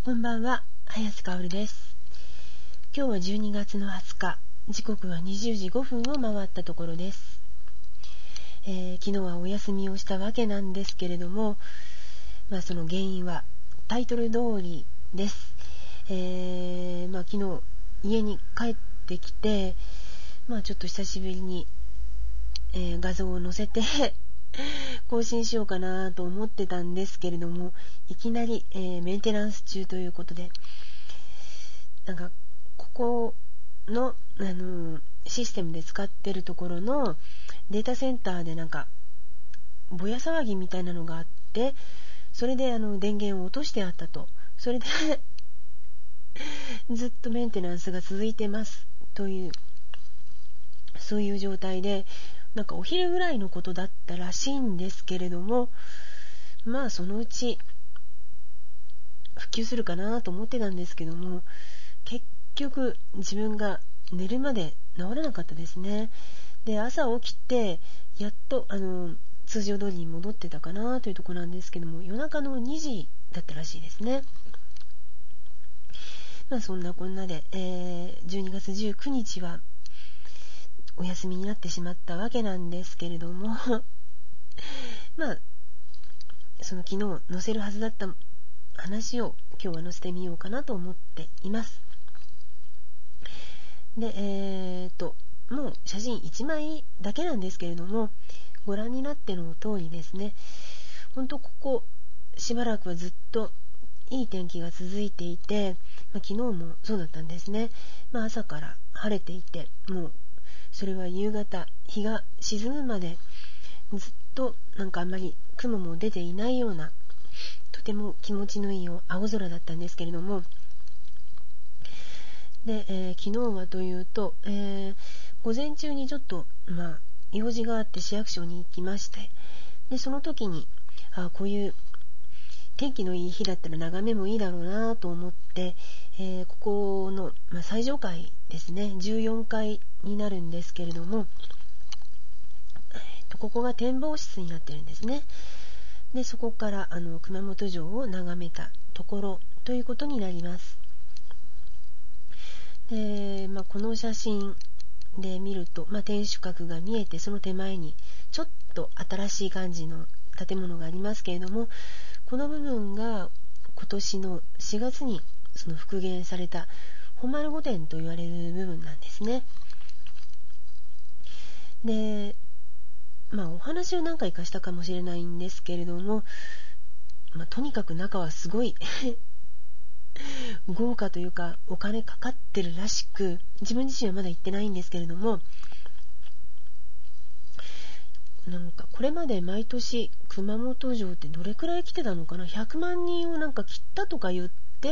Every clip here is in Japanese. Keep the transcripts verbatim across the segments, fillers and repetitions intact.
こんばんは、早瀬香織です。今日はじゅうにがつのはつか、時刻はにじゅうじごふんを回ったところです。えー、昨日はお休みをしたわけなんですけれども、まあ、その原因はタイトル通りです。えーまあ、昨日家に帰ってきて、まあ、ちょっと久しぶりに、えー、画像を載せて更新しようかなと思ってたんですけれども、いきなり、えー、メンテナンス中ということで、なんかここの、あのー、システムで使ってるところのデータセンターでなんかぼや騒ぎみたいなのがあって、それであの電源を落としてあったと。それでずっとメンテナンスが続いてますという、そういう状態で、なんかお昼ぐらいのことだったらしいんですけれども、まあそのうち復旧するかなと思ってたんですけども、結局自分が寝るまで治らなかったですね。で、朝起きてやっとあの通常通りに戻ってたかなというところなんですけども、夜中のにじだったらしいですね。まあそんなこんなで、えー、じゅうにがつじゅうくにちはお休みになってしまったわけなんですけれどもまあその昨日載せるはずだった話を今日は載せてみようかなと思っています。で、えーともう写真いちまいだけなんですけれども、ご覧になっての通りですね、ほんとここしばらくはずっといい天気が続いていて、まあ、昨日もそうだったんですね。まあ、朝から晴れていて、もうそれは夕方日が沈むまでずっとなんかあんまり雲も出ていないような、とても気持ちのいい青空だったんですけれども、で、えー、昨日はというと、えー、午前中にちょっと、まあ、用事があって市役所に行きまして、でその時にあこういう天気のいい日だったら眺めもいいだろうなと思って、えー、ここの、まあ、最上階ですね、じゅうよんかいになるんですけれども、えー、とここが展望室になってるんですね。でそこからあの熊本城を眺めたところということになります。で、まあ、この写真で見ると、まあ、天守閣が見えて、その手前にちょっと新しい感じの建物がありますけれども、この部分が今年のしがつにその復元された本丸御殿と言われる部分なんですね。で、まあお話を何回かしたかもしれないんですけれども、まあ、とにかく中はすごい豪華というかお金かかってるらしく、自分自身はまだ行ってないんですけれども、なんかこれまで毎年熊本城ってどれくらい来てたのかな、ひゃくまんにんをなんか切ったとか言って、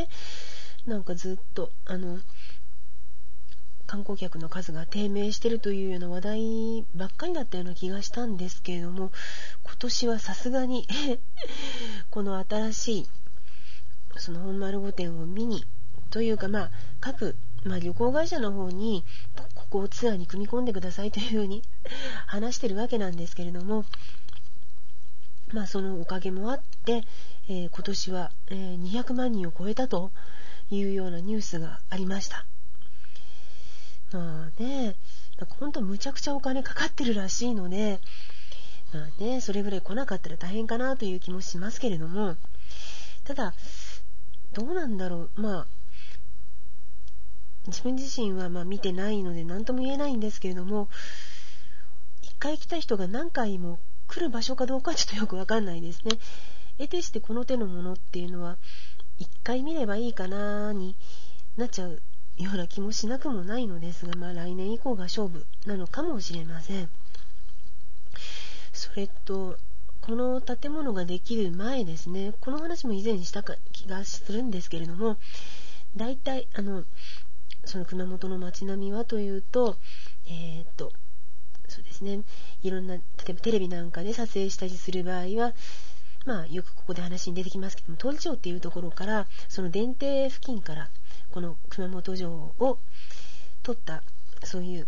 なんかずっとあの観光客の数が低迷してるというような話題ばっかりだったような気がしたんですけれども、今年はさすがにこの新しいその本丸御殿を見にというか、まあ各、まあ、旅行会社の方にここをツアーに組み込んでくださいというふうに話してるわけなんですけれども、まあそのおかげもあって、えー、今年は、えー、にひゃくまんにんを超えたというようなニュースがありました。まあね、なんか本当むちゃくちゃお金かかってるらしいので、まあね、それぐらい来なかったら大変かなという気もしますけれども、ただどうなんだろう、まあ自分自身はまあ見てないので何とも言えないんですけれども、一回来た人が何回も来る場所かどうかはちょっとよくわかんないですね。得てしてこの手のものっていうのは一回見ればいいかなになっちゃうような気もしなくもないのですが、まあ来年以降が勝負なのかもしれません。それとこの建物ができる前ですね、この話も以前にした気がするんですけれども、だいたいあのその熊本の街並みはというと、えー、っとそうですね、いろんな例えばテレビなんかで撮影したりする場合は、まあよくここで話に出てきますけども、通り町っていうところからその電停付近からこの熊本城を撮ったそういう、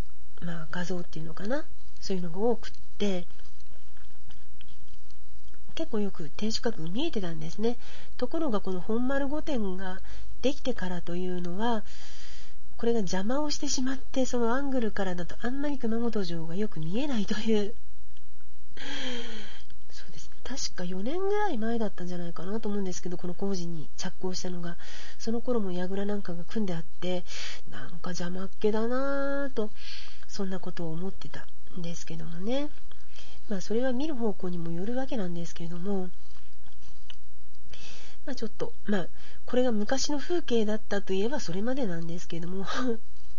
まあ、画像っていうのかな、そういうのが多くって、 結構よく天守閣が見えてたんですね。ところがこの本丸御殿ができてからというのは、これが邪魔をしてしまって、そのアングルからだとあんまり熊本城がよく見えないというそうですね、確かよねんぐらい前だったんじゃないかなと思うんですけど、この工事に着工したのが。その頃も櫓なんかが組んであって、なんか邪魔っ気だなぁと、そんなことを思ってたんですけどもね。まあそれは見る方向にもよるわけなんですけれども、まあちょっとまあこれが昔の風景だったといえばそれまでなんですけれどもやっ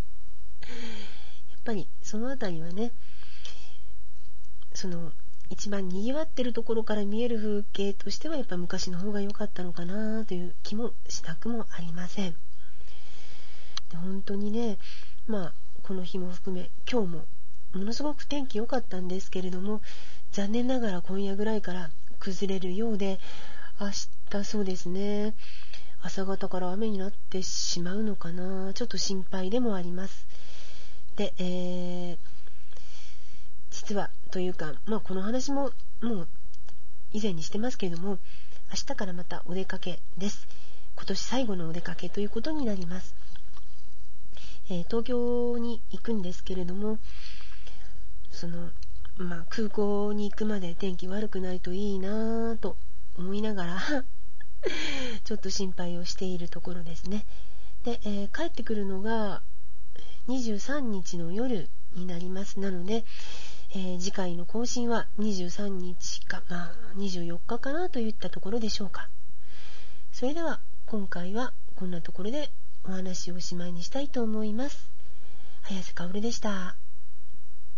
ぱりそのあたりはね、その一番にぎわってるところから見える風景としてはやっぱ昔の方が良かったのかなという気もしなくもありません。で本当にね、まあこの日も含め今日もものすごく天気良かったんですけれども、残念ながら今夜ぐらいから崩れるようで、明日そうですね、朝方から雨になってしまうのかな、ちょっと心配でもあります。で、えー、実はというか、まあこの話ももう以前にしてますけれども、明日からまたお出かけです。今年最後のお出かけということになります。えー、東京に行くんですけれども、そのまあ、空港に行くまで天気悪くないといいなと思いながらちょっと心配をしているところですね。で、えー、帰ってくるのがにじゅうさんにちの夜になります。なので、えー、次回の更新はにじゅうさんにちか、まあ、にじゅうよっかかなといったところでしょうか。それでは今回はこんなところでお話をおしまいにしたいと思います。早瀬かおるでした。